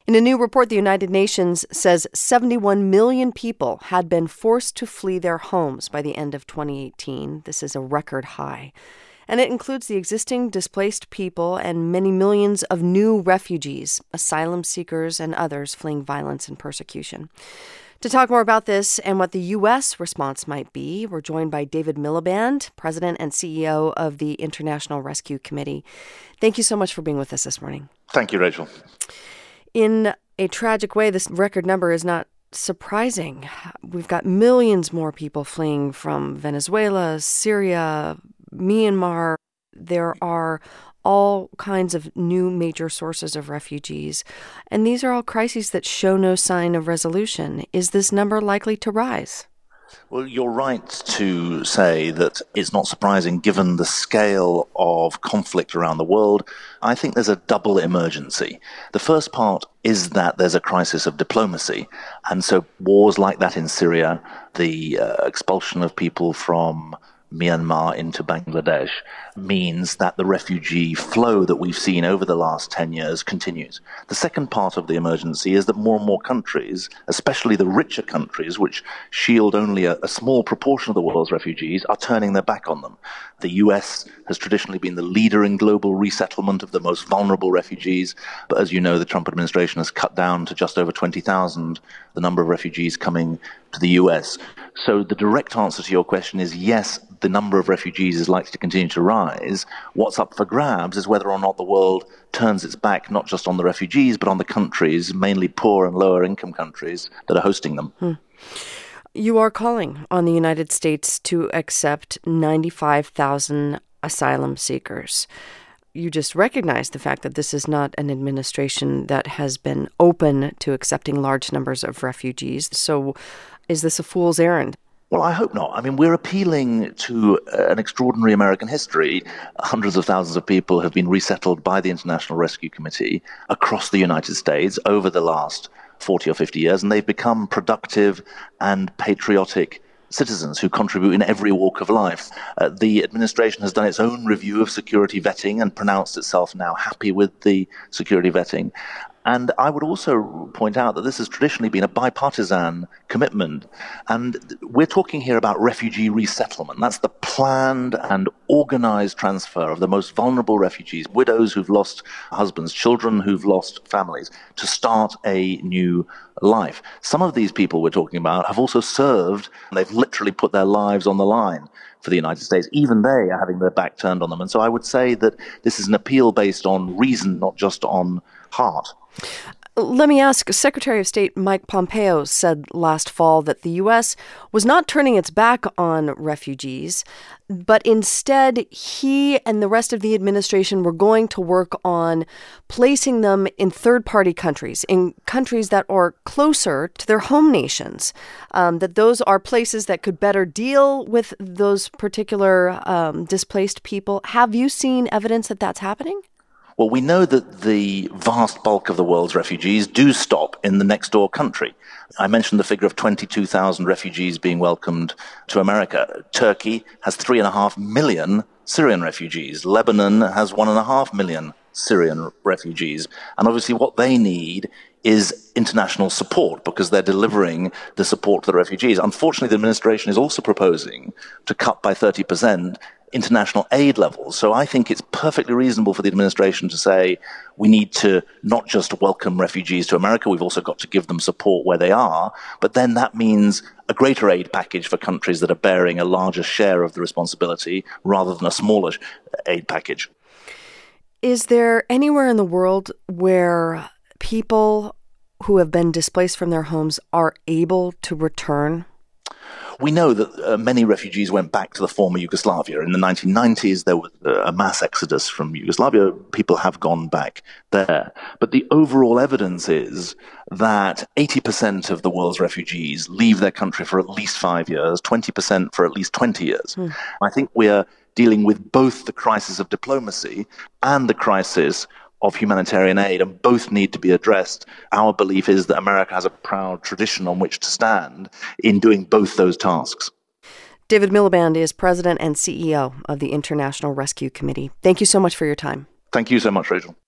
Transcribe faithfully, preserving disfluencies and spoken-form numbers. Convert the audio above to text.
In a new report, the United Nations says seventy-one million people had been forced to flee their homes by the end of twenty eighteen. This is a record high. And it includes the existing displaced people and many millions of new refugees, asylum seekers, and others fleeing violence and persecution. To talk more about this and what the U S response might be, we're joined by David Miliband, President and C E O of the International Rescue Committee. Thank you so much for being with us this morning. Thank you, Rachel. In a tragic way, this record number is not surprising. We've got millions more people fleeing from Venezuela, Syria, Myanmar. There are all kinds of new major sources of refugees. And these are all crises that show no sign of resolution. Is this number likely to rise? Well, you're right to say that it's not surprising given the scale of conflict around the world. I think there's a double emergency. The first part is that there's a crisis of diplomacy. And so wars like that in Syria, the uh, expulsion of people from Myanmar into Bangladesh means that the refugee flow that we've seen over the last ten years continues. The second part of the emergency is that more and more countries, especially the richer countries, which shield only a, a small proportion of the world's refugees, are turning their back on them. The U S has traditionally been the leader in global resettlement of the most vulnerable refugees, but as you know, the Trump administration has cut down to just over twenty thousand the number of refugees coming to the U S. So the direct answer to your question is yes, the number of refugees is likely to continue to rise. What's up for grabs is whether or not the world turns its back not just on the refugees, but on the countries, mainly poor and lower income countries, that are hosting them. Hmm. You are calling on the United States to accept ninety-five thousand asylum seekers. You just recognize the fact that this is not an administration that has been open to accepting large numbers of refugees. So is this a fool's errand? Well, I hope not. I mean, we're appealing to an extraordinary American history. Hundreds of thousands of people have been resettled by the International Rescue Committee across the United States over the last forty or fifty years, and they've become productive and patriotic citizens who contribute in every walk of life. Uh, the administration has done its own review of security vetting and pronounced itself now happy with the security vetting. And I would also point out that this has traditionally been a bipartisan commitment. And we're talking here about refugee resettlement. That's the planned and organized transfer of the most vulnerable refugees, widows who've lost husbands, children who've lost families, to start a new life. Some of these people we're talking about have also served, and they've literally put their lives on the line for the United States. Even they are having their back turned on them. And so I would say that this is an appeal based on reason, not just on heart. Let me ask, Secretary of State Mike Pompeo said last fall that the U S was not turning its back on refugees, but instead he and the rest of the administration were going to work on placing them in third-party countries, in countries that are closer to their home nations, um, that those are places that could better deal with those particular um, displaced people. Have you seen evidence that that's happening? Well, we know that the vast bulk of the world's refugees do stop in the next door country. I mentioned the figure of twenty-two thousand refugees being welcomed to America. Turkey has three and a half million Syrian refugees. Lebanon has one and a half million Syrian refugees. And obviously what they need is international support because they're delivering the support to the refugees. Unfortunately, the administration is also proposing to cut by thirty percent international aid levels. So I think it's perfectly reasonable for the administration to say we need to not just welcome refugees to America, we've also got to give them support where they are. But then that means a greater aid package for countries that are bearing a larger share of the responsibility rather than a smaller aid package. Is there anywhere in the world where people who have been displaced from their homes are able to return? We know that uh, many refugees went back to the former Yugoslavia. In the nineteen nineties, there was a mass exodus from Yugoslavia. People have gone back there. But the overall evidence is that eighty percent of the world's refugees leave their country for at least five years, twenty percent for at least twenty years. Hmm. I think we are dealing with both the crisis of diplomacy and the crisis of humanitarian aid, and both need to be addressed. Our belief is that America has a proud tradition on which to stand in doing both those tasks. David Miliband is President and C E O of the International Rescue Committee. Thank you so much for your time. Thank you so much, Rachel.